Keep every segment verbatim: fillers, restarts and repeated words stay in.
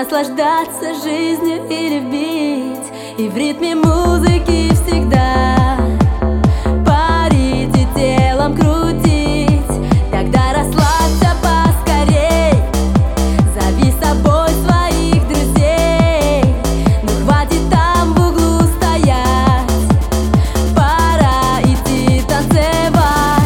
наслаждаться жизнью и любить, и в ритме музыки всегда парить и телом крутить. Тогда расслабься поскорей, зови с собой своих друзей. Ну хватит там в углу стоять, пора идти танцевать.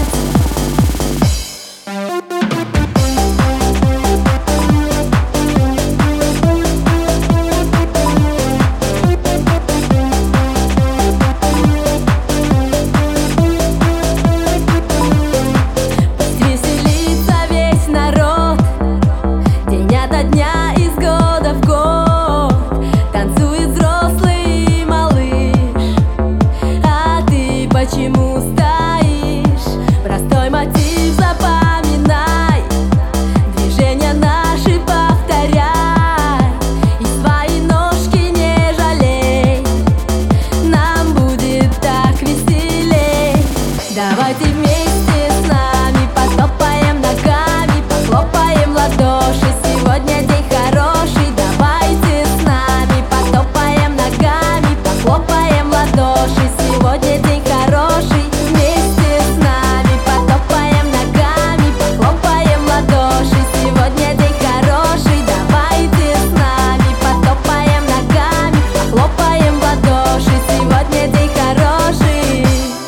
Дня из года в год танцует взрослый и малыш. А ты почему стоишь? Простой мотив запоминай, движения наши повторяй, и свои ножки не жалей. Нам будет так веселей. Давайте вместе с нами потопаем ногами, похлопаем в ладоши. Сегодня день хороший, давайте с нами потопаем ногами, похлопаем в ладоши. Сегодня день хороший, вместе с нами потопаем ногами, похлопаем в ладоши. Сегодня день хороший, давайте с нами потопаем ногами, похлопаем в ладоши. Сегодня день хороший.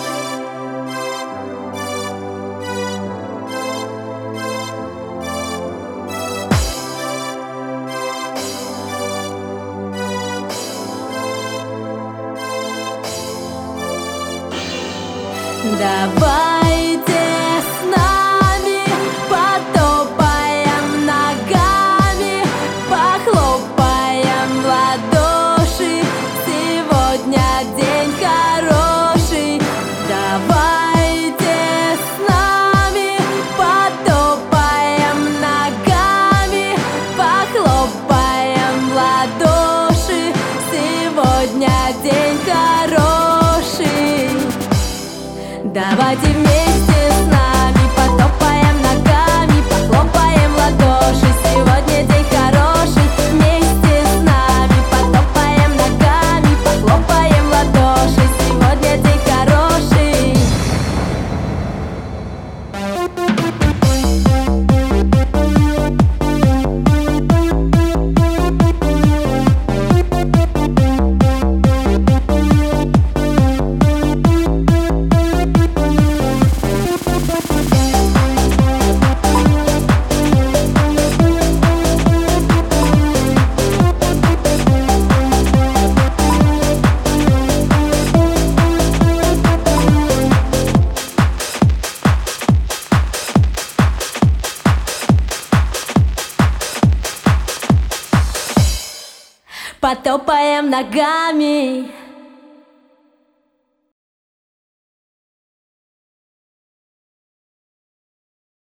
Давайте с нами потопаем ногами, похлопаем в ладоши. Сегодня день хороший. Давайте с нами потопаем ногами, похлопаем в ладоши. Сегодня день хороший. Давайте вместе с нами потопаем ногами, похлопаем в ладоши. Сегодня день хороший. Вместе с нами потопаем ногами, похлопаем в ладоши. Сегодня день хороший. Потопаем ногами.